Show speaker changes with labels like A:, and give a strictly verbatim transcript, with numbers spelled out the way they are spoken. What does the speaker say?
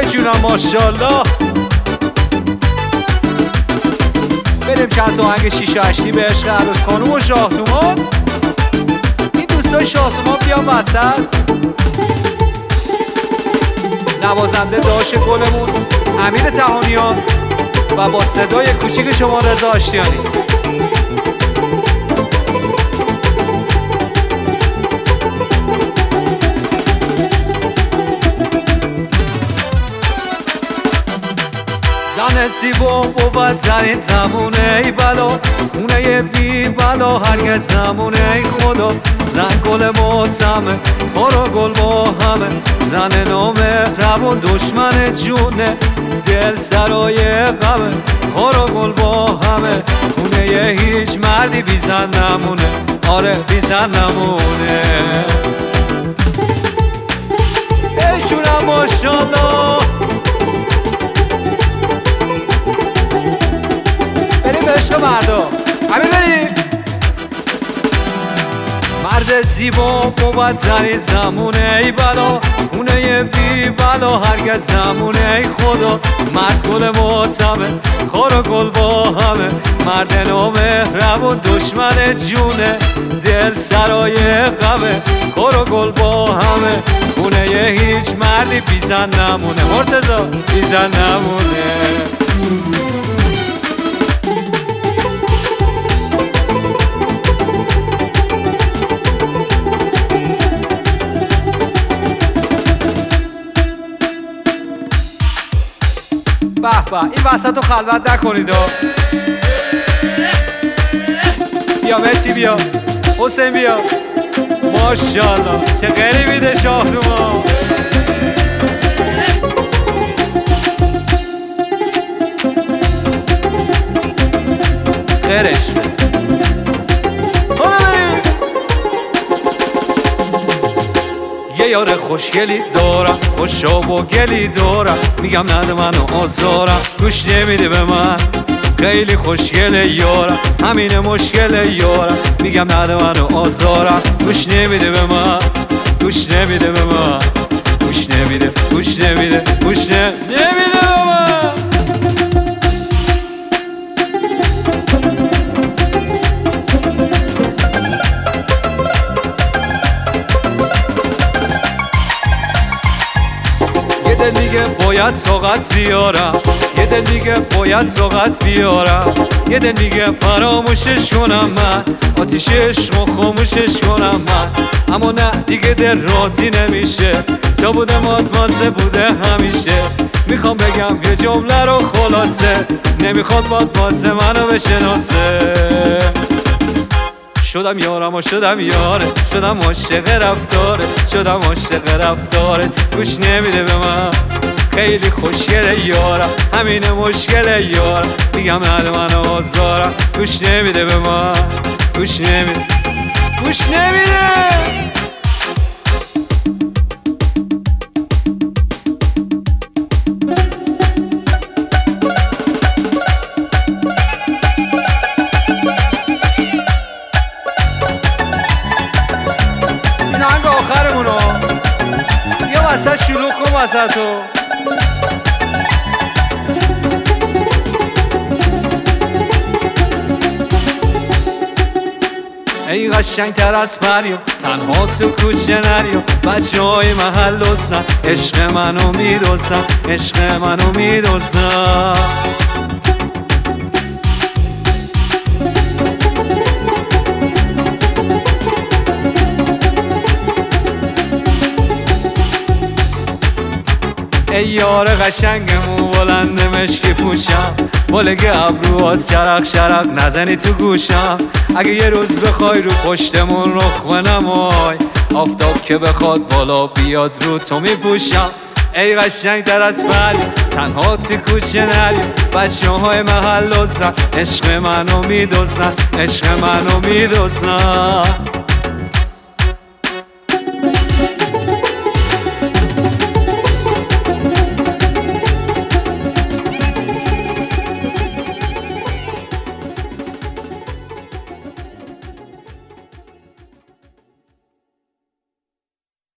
A: جونم ماشاءالله. بریم چند تا آهنگ شیش و هشتی به عشق عروس خانوم و شاهتومان. این دوستای شاهتومان بیان وسط. نوازنده داش گلمون امیر تهانیان و با صدای کوچیک شما رضا آشتیانی. زن زیبا بود زنی تمونه ای بلا، خونه بی بلا هرگز نمونه ای خدا. زن گل معتمه خور و گل با همه، زن نامهرب و دشمن جونه، دل سرای غمه خور و گل با همه. خونه ی هیچ مردی بی زن نمونه، آره بی زن نمونه. ای جونم ماشاءالله. بریم به عشق مردا، همین بریم. مرد زیبا بود زنی زمونه ای بلا، خونه بی بلا هرگز نمونه ای خدا. مرد گل معتمه خور و گل با همه، مرد نامهرب و دشمن جونه، دل سرای غمه خور و گل با همه. خونه ی هیچ مردی بی زن نمونه، مرتضی بی زن نمونه. به به این وسط رو خلوت نکنید. بیا مهتی بیا، حسین بیا. ماشاءالله چه غیری میده شاهدوما. غیرش یه یار خوشگلی دارم، خوشاب و گلی دارم، میگم نده منو آزارم، گوش نمیده به من. خیلی خوشگله یارم، همین مشکل یارم، میگم نده منو آزارم، گوش نمیده به من، گوش نمیده به من، گوش نمیده، گوش نمیده، گوش نمیده به من. یه دل میگه باید ساقت بیارم، یه دل میگه باید ساقت بیارم، یه دل میگه فراموشش کنم من، آتیش عشق و خاموشش کنم من. اما نه دیگه دل راضی نمیشه، تا بوده مادمازه بوده همیشه. میخوام بگم یه جمله رو خلاصه، نمیخواد مادمازه منو بشناسه. شدم یارم و شدم یاره، شدم عاشق رفتاره، شدم عاشق رفتاره، گوش نمیده به من. خیلی خوشگله یارم، همین مشکل یارم، میگم نده منو آزارم، گوش نمیده به من، گوش نمیده، گوش نمیده. آخرمونو یه وسط شلوغ کن وسطو. ای قشنگ تر از پریو، تنها تو کوچه نریو، بچه های محل دوستن، عشق منو میدوزن، عشق منو میدوزن. ای یار قشنگ مو بلند مشکی پوشم، بالگ ابروات شرق شرق نزنی تو گوشم. اگه یه روز بخوای رو پشتمون رخ بنمای، آفتاب که بخواد بالا بیاد رو تو میپوشم. ای قشنگ تر از پری، تنها تو کوچه نری، بچه های محل دوزن، عشق منو میدوزن، عشق منو میدوزن.